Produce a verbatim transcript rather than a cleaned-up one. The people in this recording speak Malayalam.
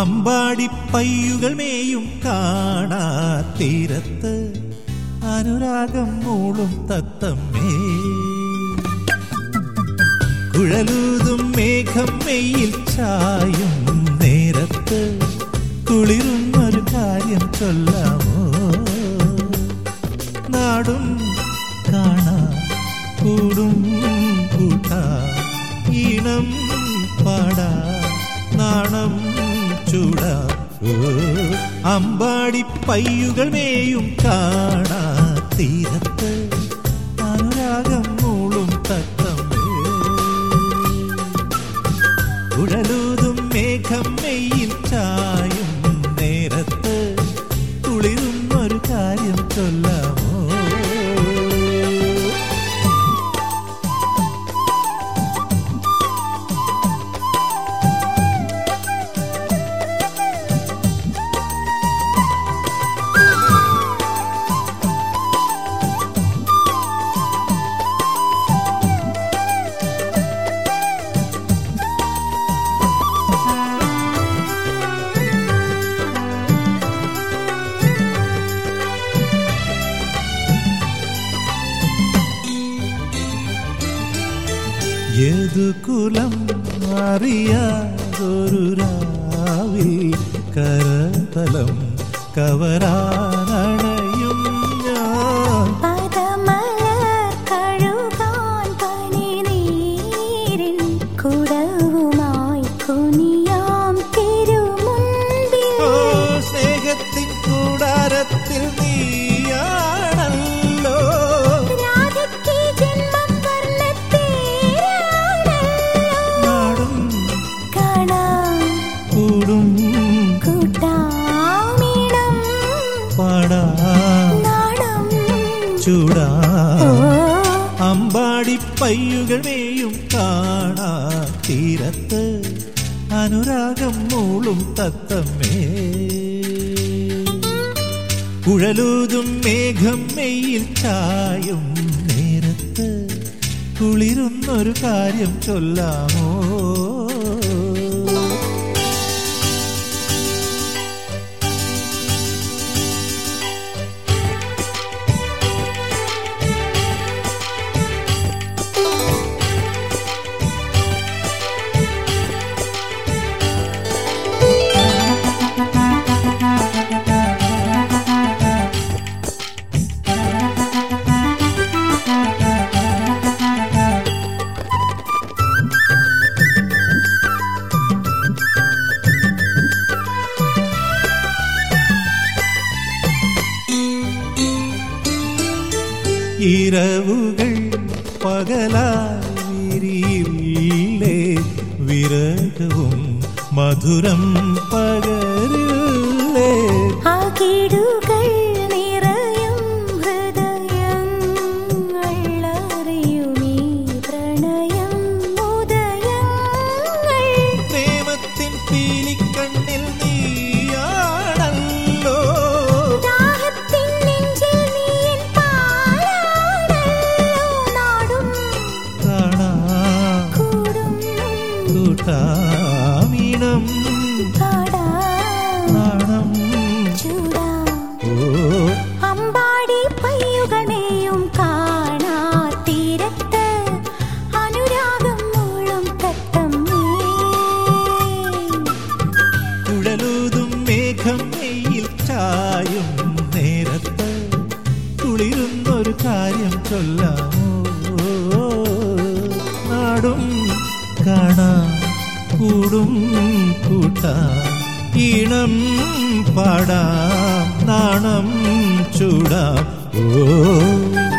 അമ്പാടിപ്പയ്യുകൾ മേയും കാണാ തീരത്ത് അനുരാഗം മൂളും തത്തമ്മേ. കുഴലൂതും മേഘം മെയ്യിൽ ചായും നേരത്ത് കുളിരുന്നൊരു കാര്യം ചൊല്ലാമോ? നാടും കാണാ കൂടും കൂട്ടാ ഈണം പാടാ നാണം ചൂടാ. അമ്പാടിപ്പയ്യുകൾ മേയും കാണാ തീരത്ത് അനുരാഗം മൂളും തത്തമ്മേ. കുഴലൂതും മേഘം മെയ്യിൽ ചായും നേരത്ത് കുളിരുന്നൊരു കാര്യം ചൊല്ലാമോ? ഏതു കുലം അറിയാതൊരു രാവിൽ കരതലം കവരാനണയും ഞാൻ. പദമലർ കഴുകാൻ പനിനീരിൻ കുടവുമായി കുനിയാം തിരുമുൻപിൽ. സ്നേഹത്തിൻ കൂടാരത്തിൽ നീയാണല്ലോ ചൂടാ. അമ്പാടിപ്പയ്യുകൾ മേയും കാണാ തീരത്ത് അനുരാഗം മൂളും തത്തമ്മേ. കുഴലൂതും മേഘം മെയ്യിൽ ചായും നേരത്ത് കുളിരുന്നൊരു കാര്യം ചൊല്ലാമോ? ഇരവുകൾ പകലായിരിയില്ലേ വിരഹവും മധുരം പകരില്ലേ. അകിടുകൾ നിറയും ഹൃദയങ്ങൾ അറിയുമീ പ്രണയം ഉദയങ്ങൾ. പ്രേമത്തിൻ പീലിക്കണ്ണിൽ നീയാണല്ലോ ദാഹത്തിൻ നെഞ്ചിൽ നീൻ പാലാണല്ലോ. നാടും കാണാ കൂടും കൂട്ടാമീണം പാടാ നാണം ചൂടാ. ഓ അമ്പാടിപ്പയ്യുകൾ മേയും കാണാ തീരത്ത് അനുരാഗം മൂളും തത്തമ്മേ. കുഴലൂതും മേഘം മെയ്യിൽ ചായും നേരത്ത് കുളിരുന്നൊരു കാര്യം ചൊല്ലാമോ? നാടും കാണാ കൂടും കൂട്ടാ ഈണം പാടാം നാണം ചൂടാം. ഓ